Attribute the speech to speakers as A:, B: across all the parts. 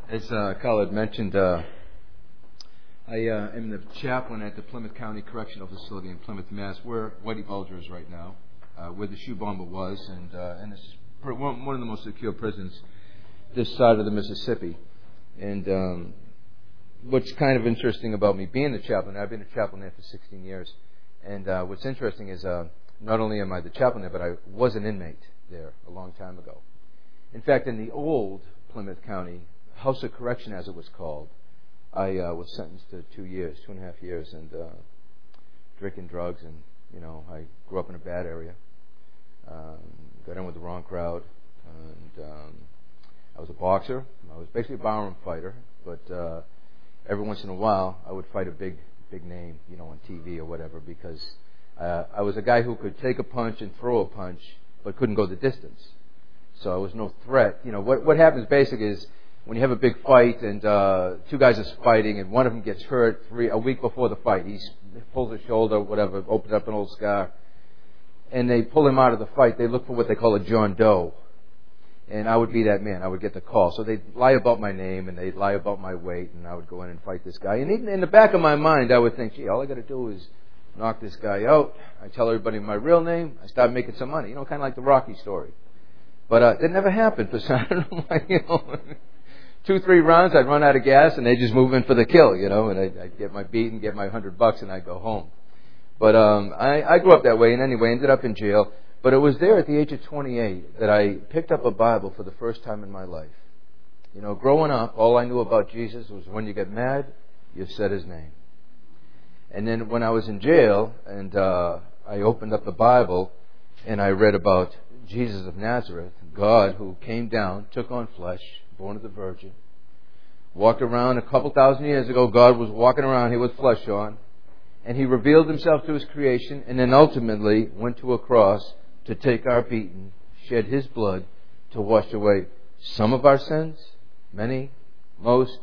A: As Carl had mentioned, I am the chaplain at the Plymouth County Correctional Facility in Plymouth, Mass, where Whitey Bulger is right now, where the shoe bomber was, and it's one of the most secure prisons this side of the Mississippi. And what's kind of interesting about me being the chaplain, I've been a chaplain there for 16 years, and what's interesting is not only am I the chaplain there, but I was an inmate there a long time ago. In fact, in the old Plymouth County House of Correction, as it was called, I was sentenced to 2.5 years, and drinking drugs, and I grew up in a bad area, got in with the wrong crowd, and I was a boxer. I was basically a barroom fighter, but every once in a while I would fight a big name, on TV or whatever, because I was a guy who could take a punch and throw a punch, but couldn't go the distance. So I was no threat. What happens basically is when you have a big fight and two guys are fighting and one of them gets hurt a week before the fight, he pulls his shoulder, whatever, opens up an old scar, and they pull him out of the fight. They look for what they call a John Doe. And I would be that man. I would get the call. So they'd lie about my name and they'd lie about my weight, and I would go in and fight this guy. And even in the back of my mind, I would think, gee, all I got to do is knock this guy out. I tell everybody my real name. I start making some money. Kind of like the Rocky story. But it never happened. For I don't know why, 2-3 rounds, I'd run out of gas, and they'd just move in for the kill, and I'd get my beat and get my $100, and I'd go home. But I grew up that way, and anyway, ended up in jail. But it was there at the age of 28 that I picked up a Bible for the first time in my life. Growing up, all I knew about Jesus was when you get mad, you said His name. And then when I was in jail, and I opened up the Bible, and I read about Jesus of Nazareth, God who came down, took on flesh, born of the Virgin, walked around a couple thousand years ago. God was walking around here with flesh on, and He revealed Himself to His creation, and then ultimately went to a cross to take our beating, shed His blood to wash away some of our sins, many, most,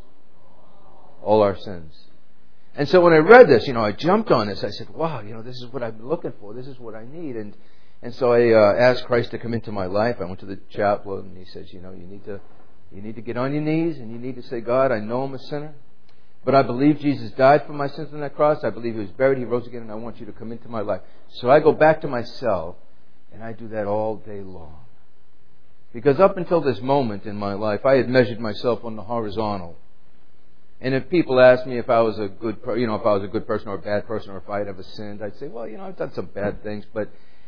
A: all our sins. And so when I read this, I jumped on this. I said, wow, this is what I've been looking for. This is what I need. And so I asked Christ to come into my life. I went to the chaplain, and he says, you need to get on your knees, and you need to say, God, I know I'm a sinner, but I believe Jesus died for my sins on that cross. I believe He was buried, He rose again, and I want you to come into my life. So I go back to my cell, and I do that all day long. Because up until this moment in my life, I had measured myself on the horizontal. And if people asked me if I was a good, if I was a good person or a bad person, or if I had ever sinned, I'd say, well, I've done some bad things, but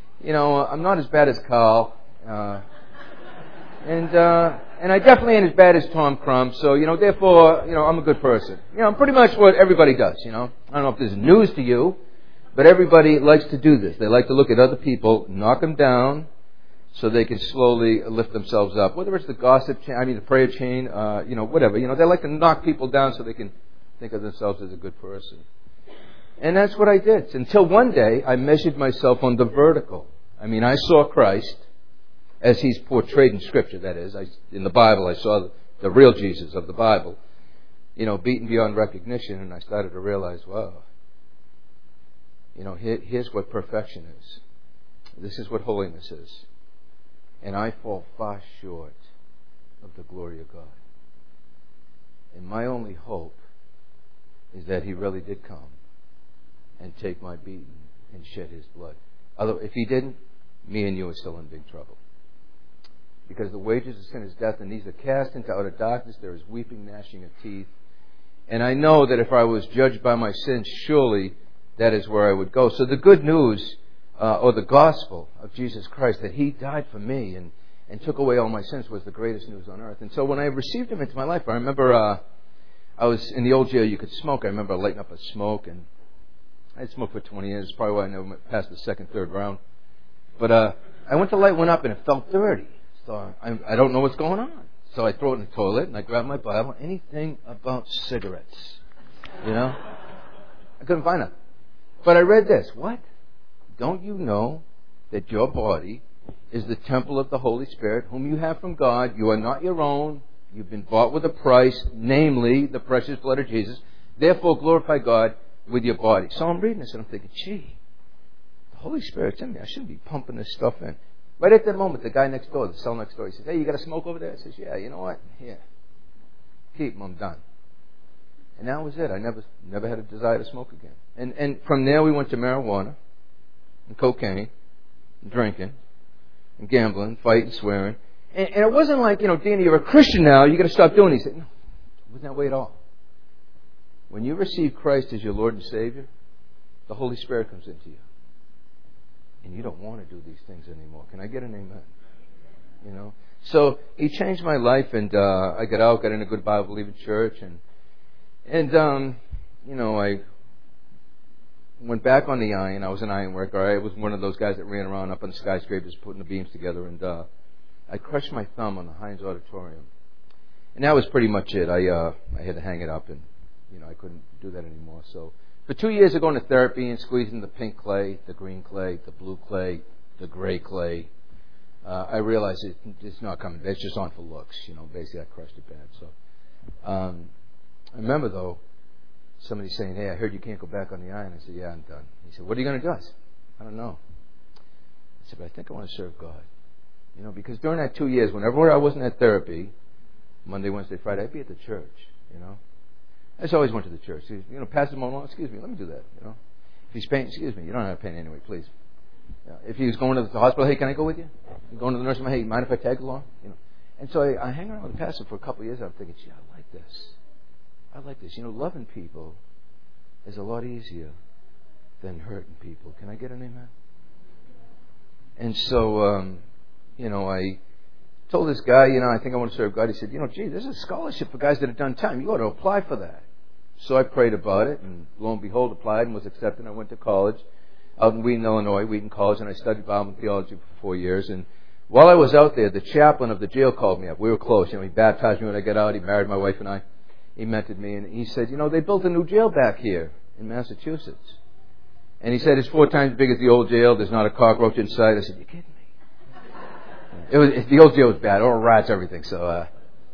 A: I'm not as bad as Carl, and I definitely ain't as bad as Tom Crumb. So therefore, I'm a good person. I'm pretty much what everybody does. I don't know if this is news to you, but everybody likes to do this. They like to look at other people, knock them down, so they can slowly lift themselves up. Whether it's the gossip chain, the prayer chain, whatever. They like to knock people down so they can think of themselves as a good person. And that's what I did. Until one day, I measured myself on the vertical. I saw Christ as He's portrayed in Scripture, that is. In the Bible, I saw the real Jesus of the Bible, beaten beyond recognition, and I started to realize, wow, here's what perfection is. This is what holiness is. And I fall far short of the glory of God. And my only hope is that He really did come and take my beating and shed His blood. Although if He didn't, me and you are still in big trouble. Because the wages of sin is death, and these are cast into outer darkness. There is weeping, gnashing of teeth. And I know that if I was judged by my sins, surely that is where I would go. So the good news, or the gospel of Jesus Christ, that He died for me and took away all my sins, was the greatest news on earth. And so when I received Him into my life, I remember I was in the old jail. You could smoke. I remember lighting up a smoke, and I had smoked for 20 years. Probably why I never went past the second, third round. But I went to light one up, and it felt dirty. So I don't know what's going on. So I throw it in the toilet, and I grab my Bible. Anything about cigarettes, I couldn't find it. But I read this. What? Don't you know that your body is the temple of the Holy Spirit, whom you have from God? You are not your own. You've been bought with a price, namely the precious blood of Jesus. Therefore, glorify God with your body. So I'm reading this, and I'm thinking, gee, the Holy Spirit's in me. I shouldn't be pumping this stuff in. Right at that moment, the guy next door, the cell next door, he says, hey, you got a smoke over there? I says, yeah, you know what? Here. keep them, I'm done. And that was it. I never had a desire to smoke again. And from there we went to marijuana and cocaine and drinking and gambling, fighting, swearing. And it wasn't like, Danny, you're a Christian now, you got to stop doing these things. No, it wasn't that way at all. When you receive Christ as your Lord and Savior, the Holy Spirit comes into you. And you don't want to do these things anymore. Can I get an amen? So He changed my life, and I got out, got in a good Bible-believing church, and I went back on the iron. I was an iron worker. I was one of those guys that ran around up on the skyscrapers putting the beams together, and I crushed my thumb on the Heinz Auditorium. And that was pretty much it. I had to hang it up, and I couldn't do that anymore. So for 2 years of going to therapy and squeezing the pink clay, the green clay, the blue clay, the gray clay, I realized it's not coming. It's just on for looks. Basically I crushed it bad. So I remember, though, somebody saying, hey, I heard you can't go back on the iron. I said, yeah, I'm done. He said, what are you going to do? I said, I don't know. I said, but I think I want to serve God. Because during that 2 years, whenever I wasn't at therapy, Monday, Wednesday, Friday, I'd be at the church, I just always went to the church. Pastor Malone, excuse me, let me do that, If he's paying, excuse me, you don't have to pay anyway, please. If he was going to the hospital, hey, can I go with you? You're going to the nursing home, hey, mind if I tag along? And so I hang around with the pastor for a couple of years. I'm thinking, gee, I like this. I like this. Loving people is a lot easier than hurting people. Can I get an amen? And so, I told this guy, I think I want to serve God. He said, gee, there's a scholarship for guys that have done time. You ought to apply for that. So I prayed about it, and lo and behold, applied and was accepted. I went to college out in Wheaton, Illinois, Wheaton College, and I studied Bible theology for 4 years. And while I was out there, the chaplain of the jail called me up. We were close. He baptized me when I got out. He married my wife and I. He mentored me, and he said, they built a new jail back here in Massachusetts. And he said, it's 4 times as big as the old jail. There's not a cockroach inside. I said, you kidding me? The old jail was bad. All rats, everything. So,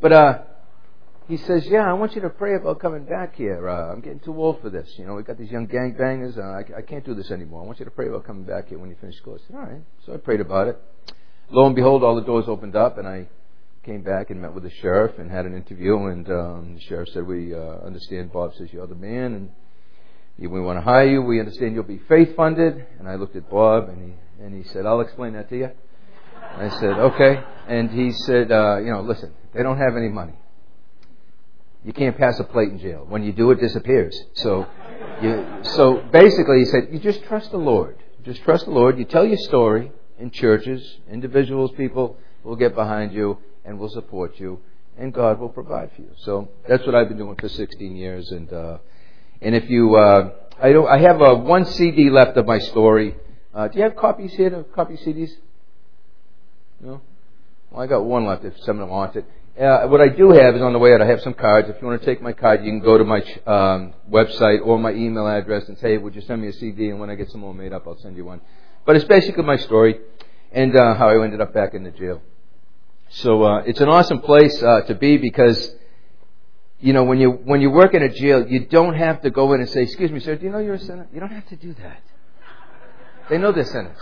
A: he says, yeah, I want you to pray about coming back here. I'm getting too old for this. We got these young gangbangers. I can't do this anymore. I want you to pray about coming back here when you finish school. I said, all right. So I prayed about it. Lo and behold, all the doors opened up, and I came back and met with the sheriff and had an interview. And the sheriff said, we understand Bob says you're the man, and we want to hire you. We understand you'll be faith funded. And I looked at Bob, and he said, I'll explain that to you. I said, okay. And he said, listen, they don't have any money. You can't pass a plate in jail. When you do, it disappears. So basically, he said, you just trust the Lord. Just trust the Lord. You tell your story in churches, individuals, people will get behind you and will support you, and God will provide for you. So that's what I've been doing for 16 years. And if you, I have one CD left of my story. Do you have copies here? Copy CDs? No? Well, I got one left if someone wants it. What I do have is on the way out, I have some cards. If you want to take my card, you can go to my website or my email address and say, would you send me a CD? And when I get some more made up, I'll send you one. But it's basically my story and how I ended up back in the jail. So it's an awesome place to be because, when you work in a jail, you don't have to go in and say, excuse me, sir, do you know you're a sinner? You don't have to do that. They know they're sinners.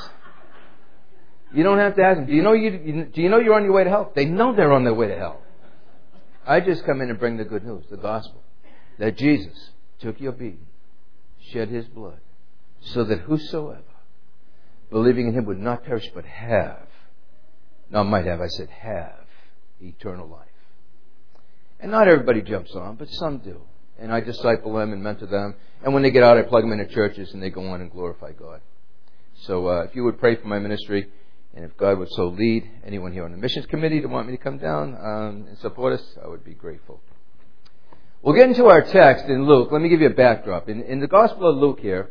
A: You don't have to ask them, do you know you're on your way to hell? They know they're on their way to hell. I just come in and bring the good news, the gospel, that Jesus took your beating, shed His blood, so that whosoever, believing in Him, would not perish but have, not might have, I said have, eternal life. And not everybody jumps on, but some do. And I disciple them and mentor them. And when they get out, I plug them into churches and they go on and glorify God. So if you would pray for my ministry, and if God would so lead anyone here on the missions committee to want me to come down and support us, I would be grateful. We'll get into our text in Luke. Let me give you a backdrop. In the Gospel of Luke here,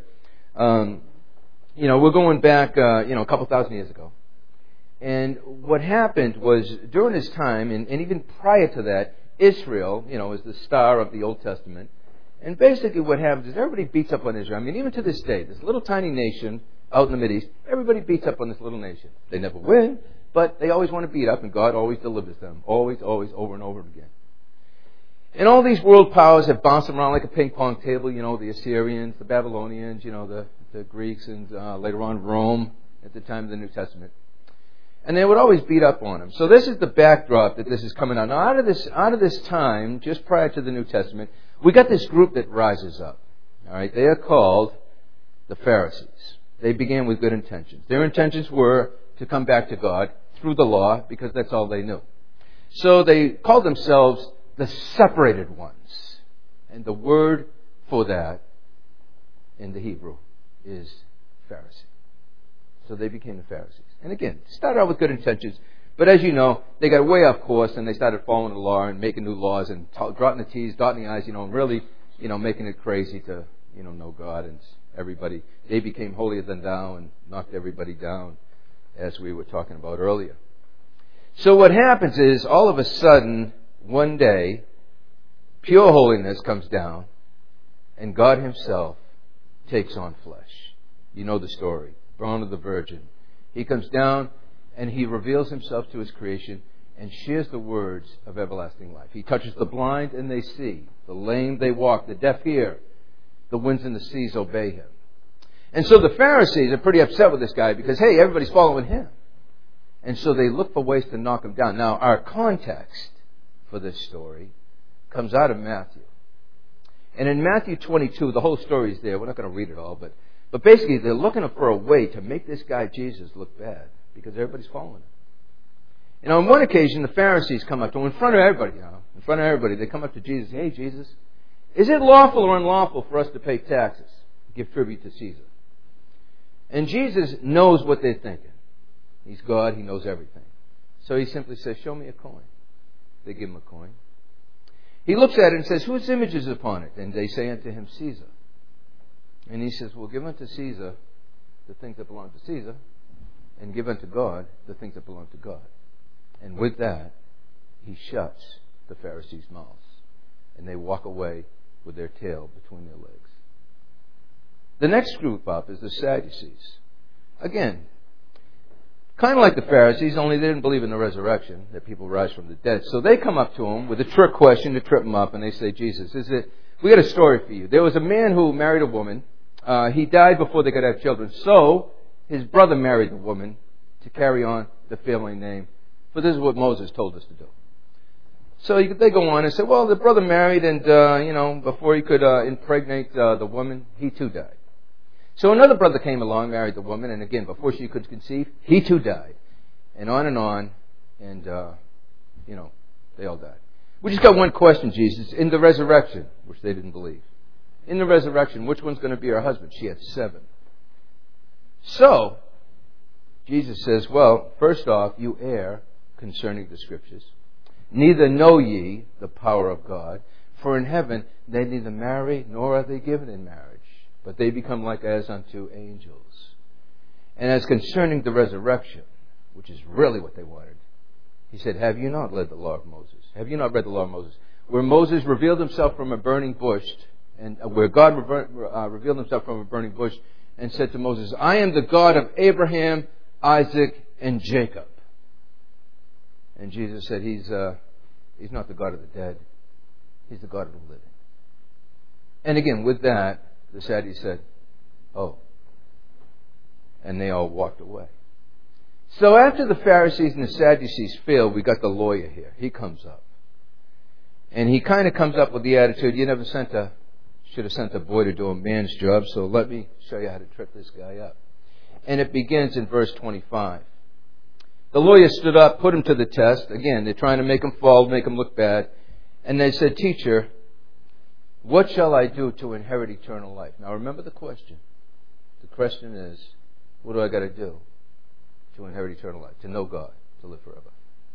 A: we're going back, a couple thousand years ago. And what happened was during this time, and even prior to that, Israel, is the star of the Old Testament. And basically what happens is everybody beats up on Israel. I mean, even to this day, this little tiny nation out in the Mideast, everybody beats up on this little nation. They never win, but they always want to beat up, and God always delivers them. Always, always, over and over again. And all these world powers have bounced around like a ping pong table, the Assyrians, the Babylonians, the Greeks, and later on Rome at the time of the New Testament. And they would always beat up on him. So this is the backdrop that this is coming out. Now, out of this time, just prior to the New Testament, we got this group that rises up. All right, they are called the Pharisees. They began with good intentions. Their intentions were to come back to God through the law, because that's all they knew. So they called themselves the separated ones. And the word for that in the Hebrew is Pharisee. So they became the Pharisees. And again, started out with good intentions. But as you know, they got way off course and they started following the law and making new laws and dotting the T's, dotting the I's, and really, making it crazy to, know God and everybody. They became holier than thou and knocked everybody down, as we were talking about earlier. So what happens is, all of a sudden, one day, pure holiness comes down and God Himself takes on flesh. You know the story. Born of the Virgin. He comes down and He reveals Himself to His creation and shares the words of everlasting life. He touches the blind and they see. The lame they walk. The deaf hear. The winds and the seas obey Him. And so the Pharisees are pretty upset with this guy because, hey, everybody's following Him. And so they look for ways to knock Him down. Now, our context for this story comes out of Matthew. And in Matthew 22, the whole story is there. We're not going to read it all, but basically they're looking for a way to make this guy Jesus look bad because everybody's following Him. And on one occasion, the Pharisees come up to Him in front of everybody. They come up to Jesus. Hey, Jesus, is it lawful or unlawful for us to pay taxes, give tribute to Caesar? And Jesus knows what they're thinking. He's God. He knows everything. So He simply says, show me a coin. They give Him a coin. He looks at it and says, whose image is upon it? And they say unto Him, Caesar. And He says, well, give unto Caesar the things that belong to Caesar, and give unto God the things that belong to God. And with that, He shuts the Pharisees' mouths. And they walk away with their tail between their legs. The next group up is the Sadducees. Again, kind of like the Pharisees, only they didn't believe in the resurrection, that people rise from the dead. So they come up to Him with a trick question to trip Him up, and they say, Jesus, we got a story for you. There was a man who married a woman. He died before they could have children. So his brother married the woman to carry on the family name. For this is what Moses told us to do. So they go on and say, well, the brother married and, before he could impregnate the woman, he too died. So another brother came along, married the woman, and again, before she could conceive, he too died. And on, and they all died. We just got one question, Jesus. In the resurrection, which they didn't believe. In the resurrection, which one's going to be her husband? She had 7. So, Jesus says, well, first off, you err concerning the Scriptures. Neither know ye the power of God. For in heaven they neither marry nor are they given in marriage. But they become like as unto angels. And as concerning the resurrection, which is really what they wanted, He said, have you not read the law of Moses? Have you not read the law of Moses? Where Moses revealed himself from a burning bush, and where God revealed Himself from a burning bush and said to Moses, I am the God of Abraham, Isaac, and Jacob. And Jesus said, He's not the God of the dead. He's the God of the living. And again, with that, the Sadducees said, oh. And they all walked away. So after the Pharisees and the Sadducees failed, we got the lawyer here. He comes up. And he kind of comes up with the attitude, you never should have sent a boy to do a man's job, so let me show you how to trip this guy up. And it begins in verse 25. The lawyer stood up, put him to the test. Again, they're trying to make him fall, make him look bad. And they said, Teacher, what shall I do to inherit eternal life? Now remember the question. The question is, what do I got to do to inherit eternal life? To know God, to live forever.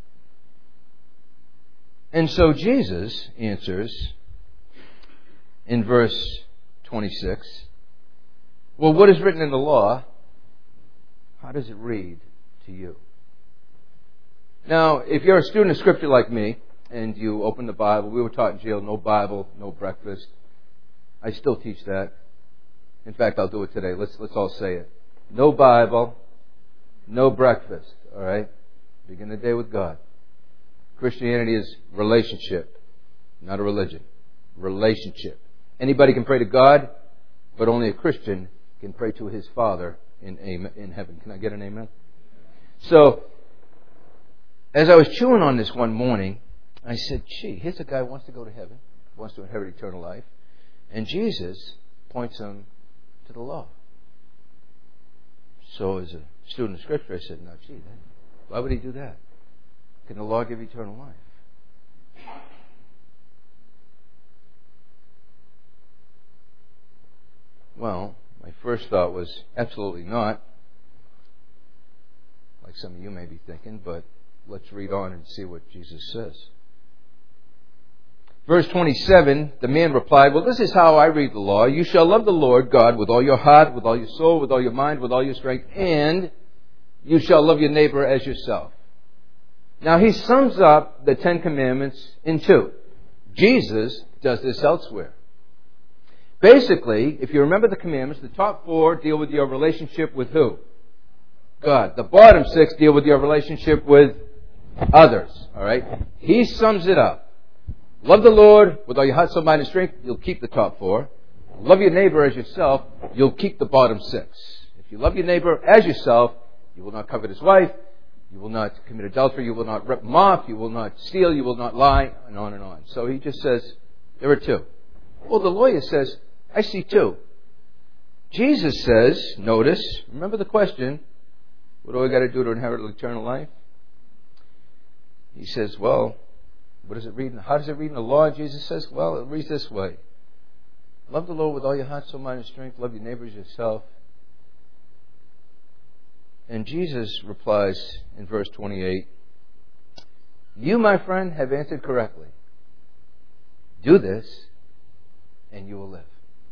A: And so Jesus answers in verse 26, well, what is written in the law? How does it read to you? Now, if you're a student of Scripture like me, and you open the Bible, we were taught in jail, no Bible, no breakfast. I still teach that. In fact, I'll do it today. Let's all say it. No Bible, no breakfast. All right? Begin the day with God. Christianity is relationship, not a religion. Relationship. Anybody can pray to God, but only a Christian can pray to his Father in heaven. Can I get an amen? So, as I was chewing on this one morning, I said, gee, here's a guy who wants to go to heaven, wants to inherit eternal life, and Jesus points him to the law. So as a student of Scripture, I said, no, gee, why would he do that? Can the law give eternal life? Well, my first thought was absolutely not, like some of you may be thinking, but let's read on and see what Jesus says. Verse 27, the man replied, well, this is how I read the law. You shall love the Lord God with all your heart, with all your soul, with all your mind, with all your strength, and you shall love your neighbor as yourself. Now he sums up the Ten Commandments in two. Jesus does this elsewhere. Basically, if you remember the commandments, the top four deal with your relationship with who? God. The bottom six deal with your relationship with others. All right? He sums it up. Love the Lord with all your heart, soul, mind, and strength. You'll keep the top four. Love your neighbor as yourself. You'll keep the bottom six. If you love your neighbor as yourself, you will not covet his wife. You will not commit adultery. You will not rip him off. You will not steal. You will not lie. And on and on. So he just says, there are two. Well, the lawyer says, I see two. Jesus says, notice, remember the question, what do I got to do to inherit eternal life? He says, well, what does it read? How does it read in the law? Jesus says, well, it reads this way. Love the Lord with all your heart, soul, mind, and strength. Love your neighbor as yourself. And Jesus replies in verse 28, you, my friend, have answered correctly. Do this, and you will live.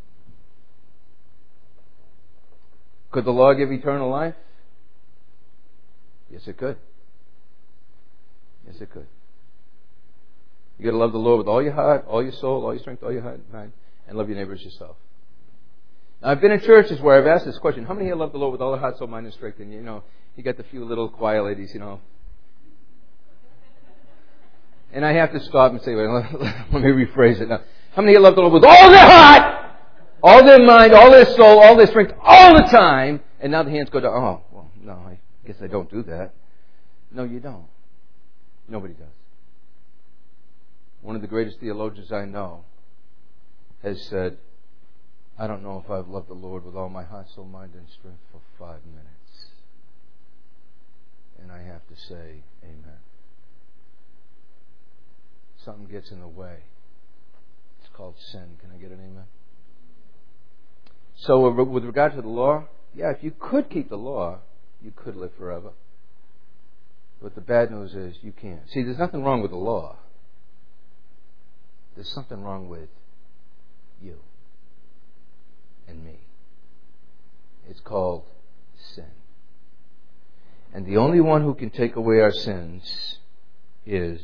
A: Could the law give eternal life? Yes, it could. Yes, it could. You got to love the Lord with all your heart, all your soul, all your strength, all your heart, mind, and love your neighbor as yourself. Now, I've been in churches where I've asked this question: how many here love the Lord with all their heart, soul, mind, and strength? And you got the few little choir ladies, And I have to stop and say, well, let me rephrase it now. How many here love the Lord with all their heart, all their mind, all their soul, all their strength, all the time? And now the hands go down. Oh, well, no, I guess I don't do that. No, you don't. Nobody does. One of the greatest theologians I know has said, I don't know if I've loved the Lord with all my heart, soul, mind, and strength for 5 minutes. And I have to say, amen. Something gets in the way. It's called sin. Can I get an amen? So with regard to the law, yeah, if you could keep the law, you could live forever. But the bad news is you can't. See, there's nothing wrong with the law. There's something wrong with you and me. It's called sin. And the only one who can take away our sins is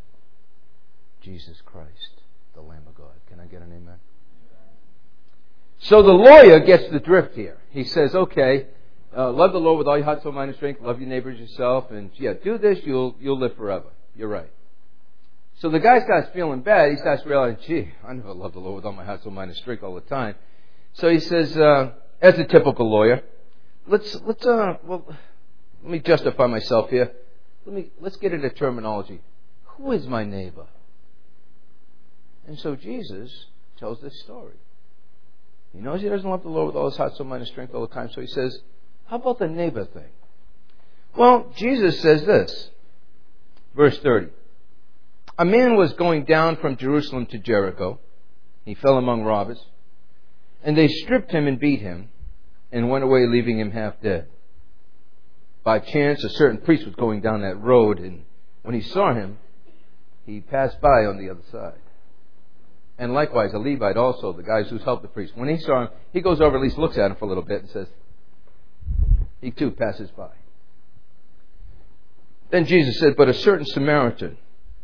A: Jesus Christ, the Lamb of God. Can I get an amen? So the lawyer gets the drift here. He says, okay, love the Lord with all your heart, soul, mind, and strength. Love your neighbor as yourself. And yeah, do this, you'll live forever. You're right. So the guy starts feeling bad. He starts realizing, gee, I never loved the Lord with all my heart, soul, mind, and strength all the time. So he says, as a typical lawyer, let me justify myself here. Let's get into terminology. Who is my neighbor? And so Jesus tells this story. He knows he doesn't love the Lord with all his heart, soul, mind, and strength all the time. So he says, how about the neighbor thing? Well, Jesus says this. Verse 30. A man was going down from Jerusalem to Jericho. He fell among robbers. And they stripped him and beat him and went away, leaving him half dead. By chance, a certain priest was going down that road, and when he saw him, he passed by on the other side. And likewise, a Levite also, the guys who's helped the priest. When he saw him, he goes over, at least looks at him for a little bit and says, he too passes by. Then Jesus said, but a certain Samaritan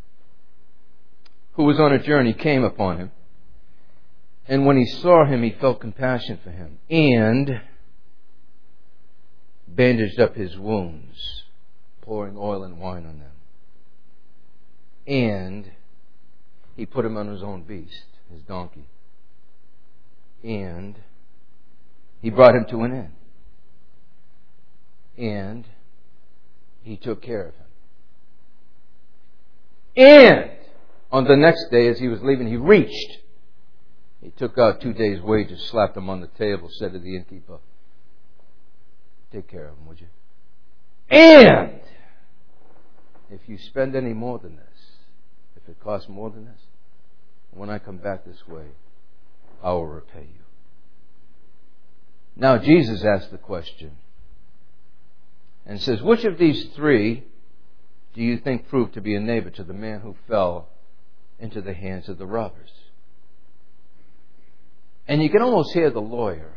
A: who was on a journey came upon him. And when he saw him, he felt compassion for him and bandaged up his wounds, pouring oil and wine on them. And he put him on his own beast, his donkey. And he brought him to an inn. And he took care of him. And on the next day, as he was leaving, he reached. He took out 2 days' wages, slapped them on the table, said to the innkeeper, take care of them, would you? And if you spend any more than this, if it costs more than this, when I come back this way, I will repay you. Now Jesus asked the question and says, which of these three do you think proved to be a neighbor to the man who fell into the hands of the robbers? And you can almost hear the lawyer.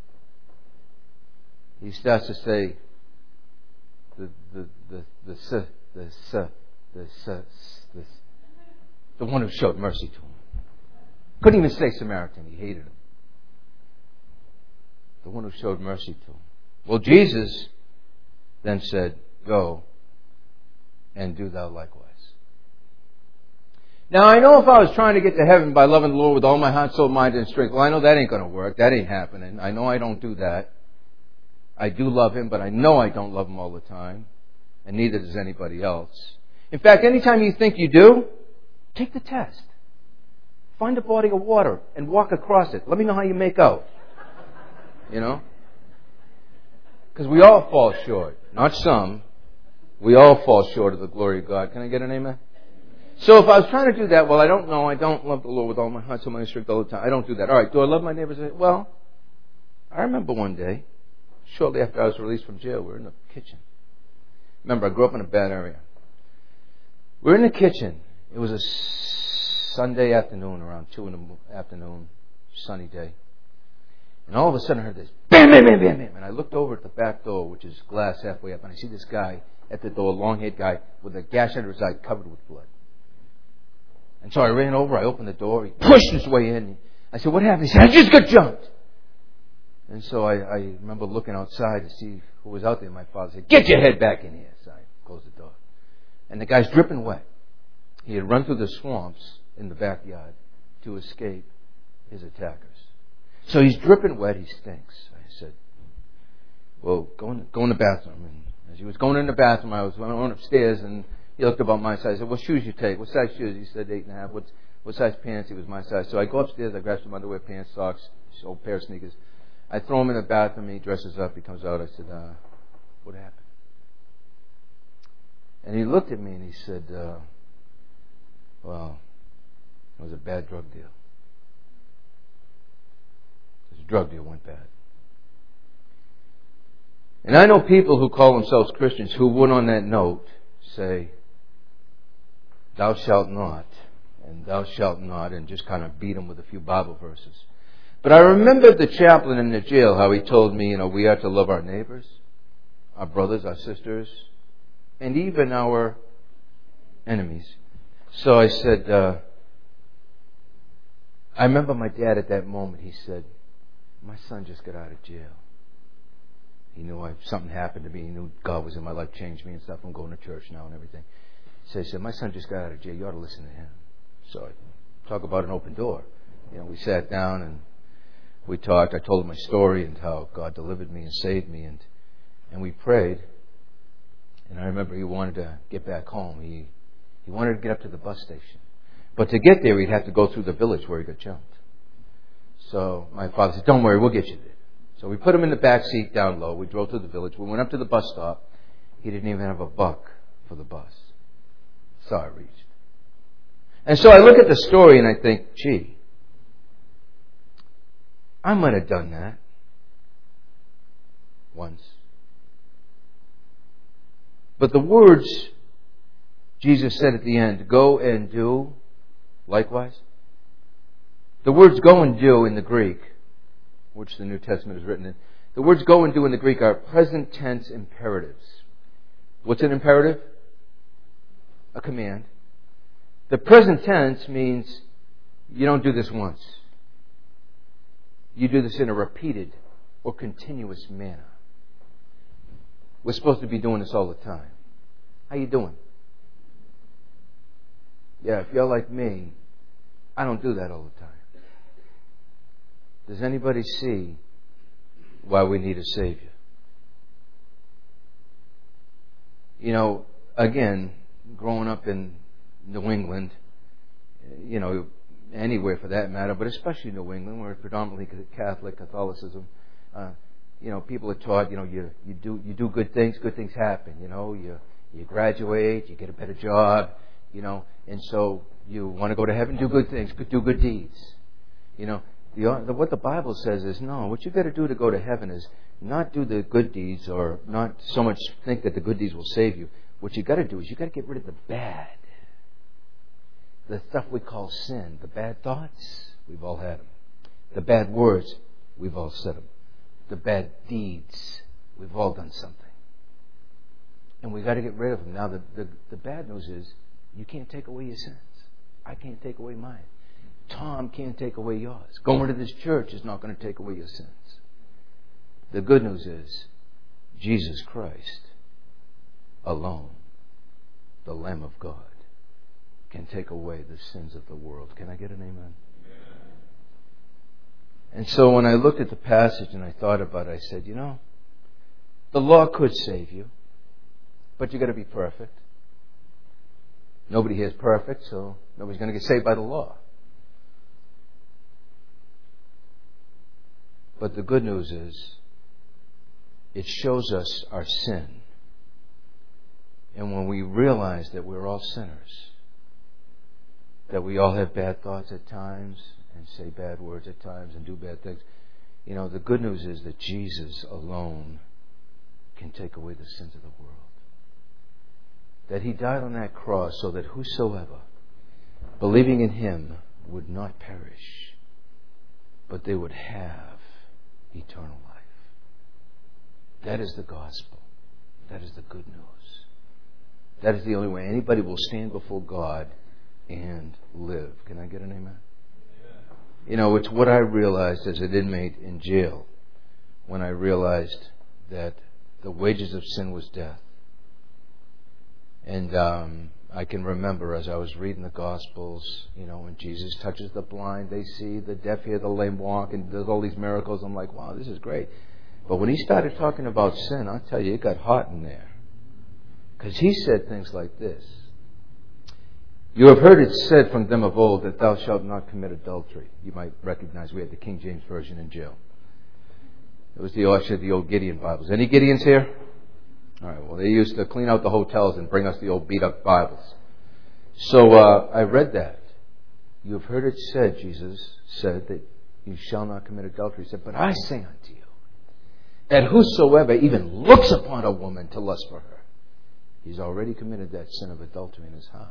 A: He starts to say, the one who showed mercy to him. Couldn't even say Samaritan. He hated him. The one who showed mercy to him. Well, Jesus then said, go and do thou likewise. Now, I know if I was trying to get to heaven by loving the Lord with all my heart, soul, mind, and strength, well, I know that ain't going to work. That ain't happening. I know I don't do that. I do love Him, but I know I don't love Him all the time. And neither does anybody else. In fact, anytime you think you do, take the test. Find a body of water and walk across it. Let me know how you make out. You know? Because we all fall short. Not some. We all fall short of the glory of God. Can I get an amen? So if I was trying to do that, well, I don't know. I don't love the Lord with all my heart, soul, mind, and strength all the time. I don't do that. All right, do I love my neighbors? Well, I remember one day, shortly after I was released from jail, we were in the kitchen. Remember, I grew up in a bad area. We were in the kitchen. It was a Sunday afternoon, around 2 in the afternoon, sunny day. And all of a sudden I heard this, bam, bam, bam, bam, bam. And I looked over at the back door, which is glass halfway up, and I see this guy at the door, long-haired guy, with a gash under his eye covered with blood. And so I ran over, I opened the door, he pushed his way in. I said, what happened? He said, I just got jumped. And so I remember looking outside to see who was out there. My father said, get your head back in here. So I closed the door. And the guy's dripping wet. He had run through the swamps in the backyard to escape his attackers. So he's dripping wet, he stinks. I said, well, go in the bathroom. And as he was going in the bathroom, I went upstairs and he looked about my size. I said, what shoes you take? What size shoes? He said 8.5. What size pants? He was my size. So I go upstairs, I grab some underwear, pants, socks, old pair of sneakers. I throw him in the bathroom, he dresses up, he comes out. I said, what happened? And he looked at me and he said, well, it was a bad drug deal. His drug deal went bad. And I know people who call themselves Christians who would on that note say, thou shalt not, and thou shalt not, and just kind of beat them with a few Bible verses. But I remembered the chaplain in the jail, how he told me, we are to love our neighbors, our brothers, our sisters, and even our enemies. So I said, I remember my dad at that moment, he said, my son just got out of jail. He knew something happened to me. He knew God was in my life, changed me and stuff. I'm going to church now and everything. So he said, my son just got out of jail. You ought to listen to him. So I talk about an open door. We sat down and we talked. I told him my story and how God delivered me and saved me. And we prayed. And I remember he wanted to get back home. He wanted to get up to the bus station. But to get there, he'd have to go through the village where he got jumped. So my father said, don't worry, we'll get you there. So we put him in the back seat down low. We drove to the village. We went up to the bus stop. He didn't even have a buck for the bus. So I reached. And so I look at the story and I think, gee, I might have done that once. But the words Jesus said at the end, go and do likewise. The words go and do in the Greek, which the New Testament is written in, the words go and do in the Greek are present tense imperatives. What's an imperative? A command. The present tense means you don't do this once. You do this in a repeated or continuous manner. We're supposed to be doing this all the time. How you doing? Yeah, if you're like me, I don't do that all the time. Does anybody see why we need a Savior? Again, growing up in New England, anywhere for that matter, but especially New England, where it's predominantly Catholicism. People are taught, you do good things happen. You graduate, you get a better job, and so you want to go to heaven, do good things, do good deeds. What the Bible says is, no, what you got to do to go to heaven is not do the good deeds, or not so much think that the good deeds will save you. What you got to do is you got to get rid of the bad. The stuff we call sin, the bad thoughts, we've all had them. The bad words, we've all said them. The bad deeds, we've all done something. And we've got to get rid of them. Now, the bad news is, you can't take away your sins. I can't take away mine. Tom can't take away yours. Going to this church is not going to take away your sins. The good news is, Jesus Christ alone, the Lamb of God, can take away the sins of the world. Can I get an amen? And so when I looked at the passage and I thought about it, I said, the law could save you, but you got to be perfect. Nobody here is perfect, so nobody's going to get saved by the law. But the good news is, it shows us our sin. And when we realize that we're all sinners, that we all have bad thoughts at times, and say bad words at times, and do bad things, the good news is that Jesus alone can take away the sins of the world. That He died on that cross so that whosoever, believing in Him, would not perish, but they would have eternal life. That is the gospel. That is the good news. That is the only way anybody will stand before God and live. Can I get an amen? It's what I realized as an inmate in jail, when I realized that the wages of sin was death. And I can remember as I was reading the Gospels, when Jesus touches the blind, they see, the deaf hear, the lame walk, and does all these miracles. I'm like, wow, this is great. But when He started talking about sin, I'll tell you, it got hot in there. Because He said things like this. You have heard it said from them of old that thou shalt not commit adultery. You might recognize we had the King James Version in jail. It was the old Gideon Bibles. Any Gideons here? All right, well, they used to clean out the hotels and bring us the old beat-up Bibles. So I read that. You have heard it said, Jesus said, that you shall not commit adultery. He said, but I say unto you, that whosoever even looks upon a woman to lust for her, he's already committed that sin of adultery in his heart.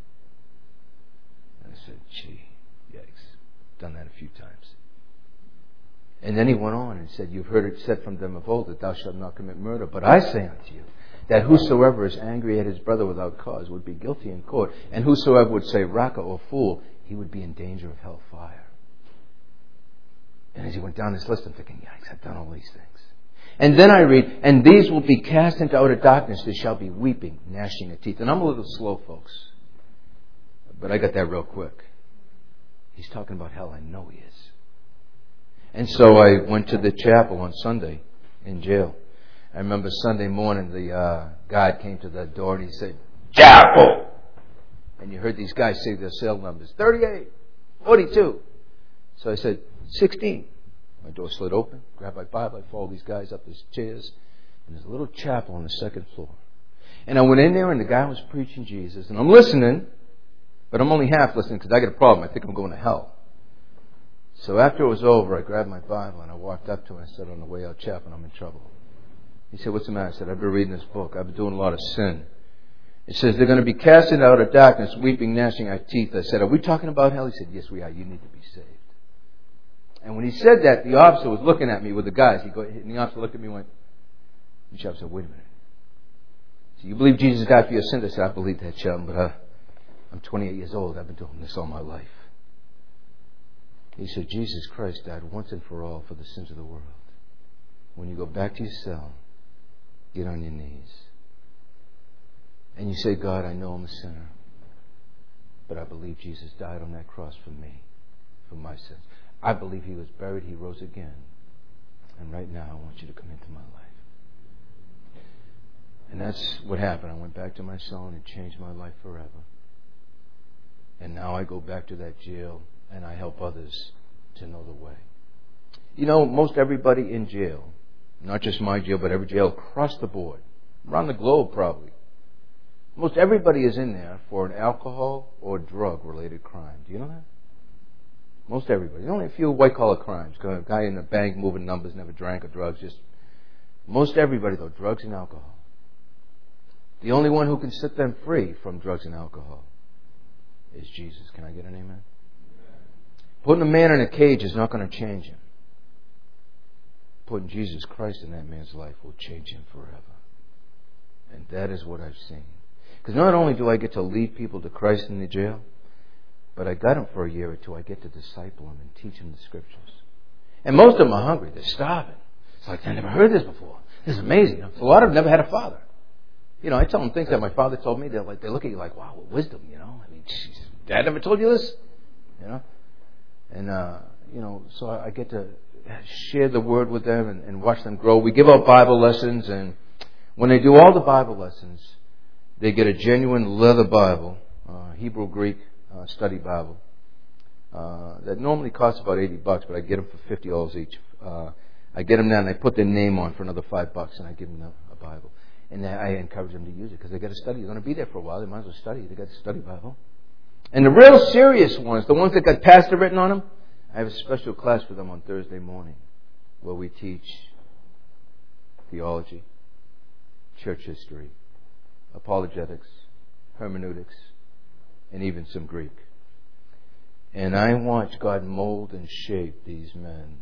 A: And I said, gee, yikes, done that a few times. And then he went on and said, you've heard it said from them of old that thou shalt not commit murder. But I say unto you, that whosoever is angry at his brother without cause would be guilty in court. And whosoever would say raca or fool, he would be in danger of hellfire. And as he went down this list, I'm thinking, yikes, I've done all these things. And then I read, and these will be cast into outer darkness. There shall be weeping, gnashing of teeth. And I'm a little slow, folks. But I got that real quick. He's talking about hell. I know he is. And so I went to the chapel on Sunday in jail. I remember Sunday morning, the guard came to the door and he said, chapel! And you heard these guys say their cell numbers, 38, 42. So I said, 16. My door slid open, grabbed my Bible, I followed these guys up these chairs, and there's a little chapel on the second floor. And I went in there and the guy was preaching Jesus, and I'm listening, but I'm only half listening because I got a problem. I think I'm going to hell. So after it was over, I grabbed my Bible and I walked up to him and I said, on the way out, Chaplain, I'm in trouble. He said, what's the matter? I said, I've been reading this book. I've been doing a lot of sin. It says they're going to be cast into outer darkness, weeping, gnashing of teeth. I said, are we talking about hell? He said, yes, we are. You need to be saved. And when he said that, the officer was looking at me with the guys. And the officer looked at me and went, and Chaplain said, wait a minute. So you believe Jesus died for your sins? I said, I believe that, Chaplain, but I'm 28 years old. I've been doing this all my life. He said, Jesus Christ died once and for all for the sins of the world. When you go back to your cell, get on your knees. And you say, God, I know I'm a sinner, but I believe Jesus died on that cross for me, for my sins. I believe He was buried, He rose again. And right now, I want you to come into my life. And that's what happened. I went back to my cell and it changed my life forever. And now I go back to that jail and I help others to know the way. You know, most everybody in jail, not just my jail, but every jail across the board, around the globe probably, most everybody is in there for an alcohol or drug-related crime. Do you know that? Most everybody. There's only a few white-collar crimes. A guy in the bank moving numbers, never drank or drugs. Just most everybody, though, drugs and alcohol. The only one who can set them free from drugs and alcohol is Jesus. Can I get an amen? Putting a man in a cage is not going to change him. Putting Jesus Christ in that man's life will change him forever. And that is what I've seen. Because not only do I get to lead people to Christ in the jail, but I got them for a year or two. I get to disciple them and teach them the Scriptures. And most of them are hungry. They're starving. It's like, I never heard this before. This is amazing. A lot of them never had a father. You know, I tell them things that my father told me. They look at you like, wow, what wisdom, you know. I mean, geez, Dad never told you this? You know? And, so I get to share the Word with them and watch them grow. We give out Bible lessons, and when they do all the Bible lessons, they get a genuine leather Bible, Hebrew Greek study Bible, that normally costs about $80, but I get them for $50 each. I get them now, and I put their name on for another $5, and I give them a Bible. And I encourage them to use it because they got to study. They're going to be there for a while. They might as well study. They got to study Bible. And the real serious ones, the ones that got pastor written on them, I have a special class for them on Thursday morning where we teach theology, church history, apologetics, hermeneutics, and even some Greek. And I watch God mold and shape these men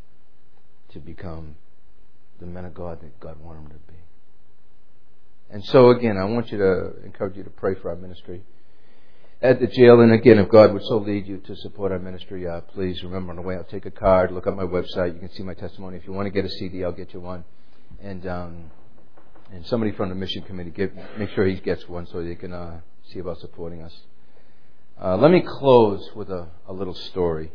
A: to become the men of God that God wanted them to be. And so again, I want you to encourage you to pray for our ministry at the jail. And again, if God would so lead you to support our ministry, please remember on the way out, take a card, look up my website. You can see my testimony. If you want to get a CD, I'll get you one. And somebody from the mission committee, make sure he gets one so they can see about supporting us. Let me close with a little story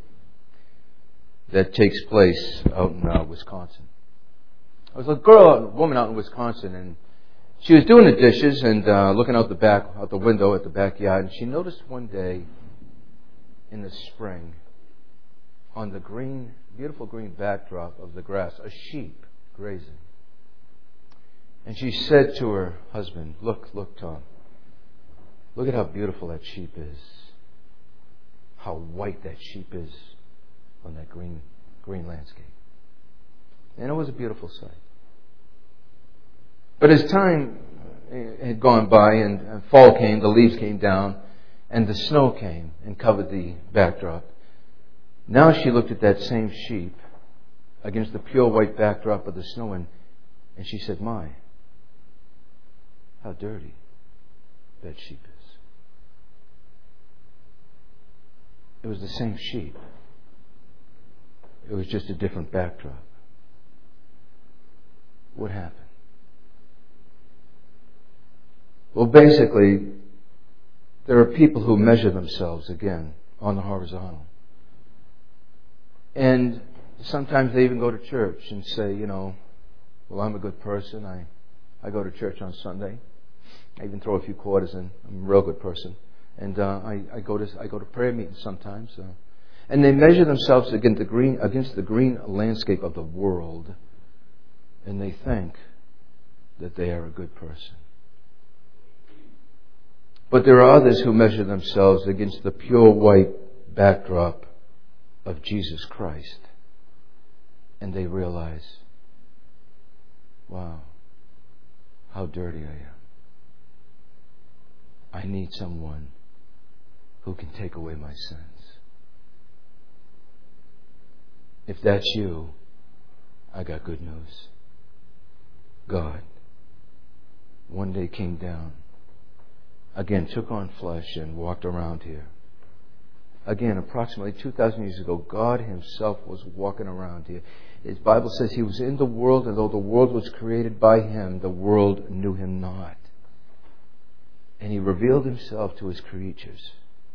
A: that takes place out in Wisconsin. There was a woman out in Wisconsin, and she was doing the dishes and looking out the window at the backyard, and she noticed one day in the spring, on the beautiful green backdrop of the grass, a sheep grazing. And she said to her husband, "Look, Tom, look at how beautiful that sheep is. How white that sheep is on that green landscape." And it was a beautiful sight. But as time had gone by and fall came, the leaves came down, and the snow came and covered the backdrop. Now she looked at that same sheep against the pure white backdrop of the snow, and she said, "My, how dirty that sheep is." It was the same sheep. It was just a different backdrop. What happened? Well, basically, there are people who measure themselves, again, on the horizontal. And sometimes they even go to church and say, well, I'm a good person. I go to church on Sunday. I even throw a few quarters in. I'm a real good person. And I go to prayer meetings sometimes. And they measure themselves against the green landscape of the world. And they think that they are a good person. But there are others who measure themselves against the pure white backdrop of Jesus Christ. And they realize, wow, how dirty I am. I need someone who can take away my sins. If that's you, I got good news. God one day came down, again took on flesh and walked around here. Again, approximately 2,000 years ago, God Himself was walking around here. His Bible says He was in the world, and though the world was created by Him, the world knew Him not. And He revealed Himself to His creatures.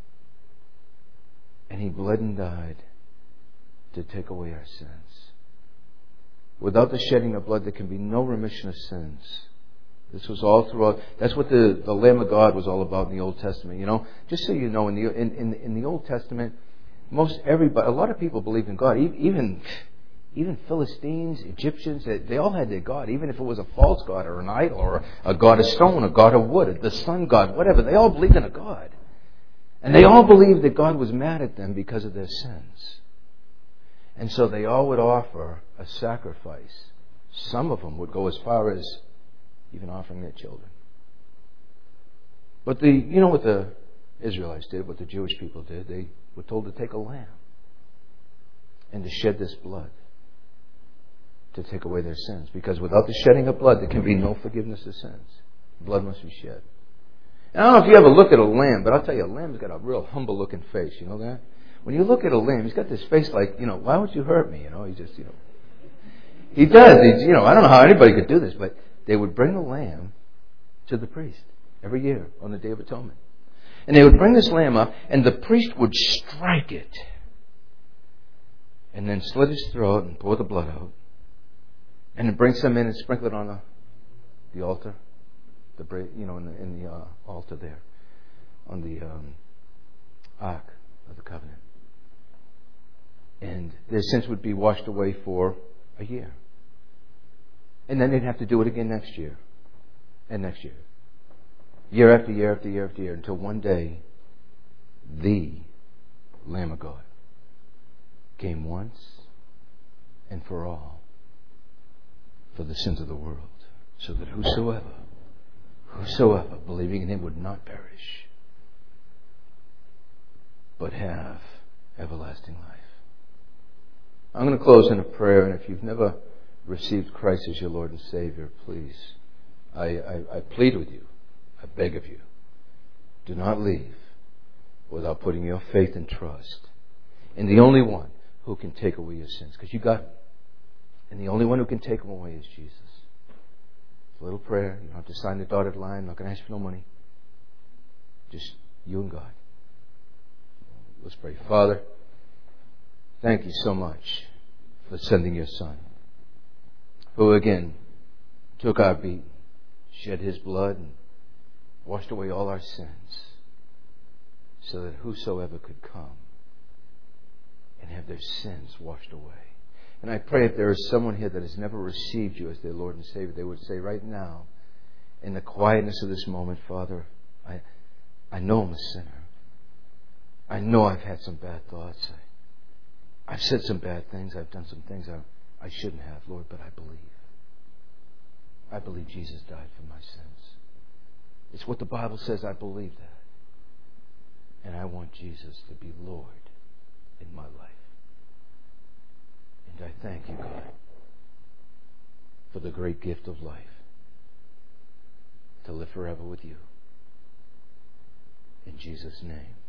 A: And He bled and died to take away our sins. Without the shedding of blood, there can be no remission of sins. This was all throughout. That's what the Lamb of God was all about in the Old Testament. Just so you know, in the Old Testament, a lot of people believed in God. Even Philistines, Egyptians, they all had their God, even if it was a false god or an idol or a god of stone, a god of wood, the sun god, whatever. They all believed in a God. And they all believed that God was mad at them because of their sins. And so they all would offer a sacrifice. Some of them would go as far as even offering their children. But what the Israelites did, what the Jewish people did, they were told to take a lamb and to shed this blood to take away their sins. Because without the shedding of blood, there can be no forgiveness of sins. Blood must be shed. And I don't know if you ever look at a lamb, but I'll tell you, a lamb's got a real humble looking face. You know that? When you look at a lamb, he's got this face like, why would you hurt me? He just, he does. I don't know how anybody could do this, but they would bring the lamb to the priest every year on the Day of Atonement. And they would bring this lamb up, and the priest would strike it and then slit his throat and pour the blood out. And then bring some in and sprinkle it on the altar, in the altar there, on the Ark of the Covenant. And their sins would be washed away for a year. And then they'd have to do it again next year. And next year. Year after year after year after year. Until one day, the Lamb of God came once and for all for the sins of the world. So that whosoever believing in Him would not perish, but have everlasting life. I'm going to close in a prayer, and if you've never received Christ as your Lord and Savior, please, I plead with you, I beg of you, do not leave without putting your faith and trust in the only one who can take away your sins, because you got Him. And the only one who can take them away is Jesus. It's a little prayer. You don't have to sign the dotted line. I'm not going to ask for no money. Just you and God. Let's pray. Father, thank you so much for sending your Son, who again took our beat, shed His blood, and washed away all our sins, so that whosoever could come and have their sins washed away. And I pray if there is someone here that has never received you as their Lord and Savior, they would say right now, in the quietness of this moment, Father, I know I'm a sinner. I know I've had some bad thoughts. I've said some bad things. I've done some things I shouldn't have, Lord, but I believe. I believe Jesus died for my sins. It's what the Bible says. I believe that. And I want Jesus to be Lord in my life. And I thank you, God, for the great gift of life, to live forever with you. In Jesus' name.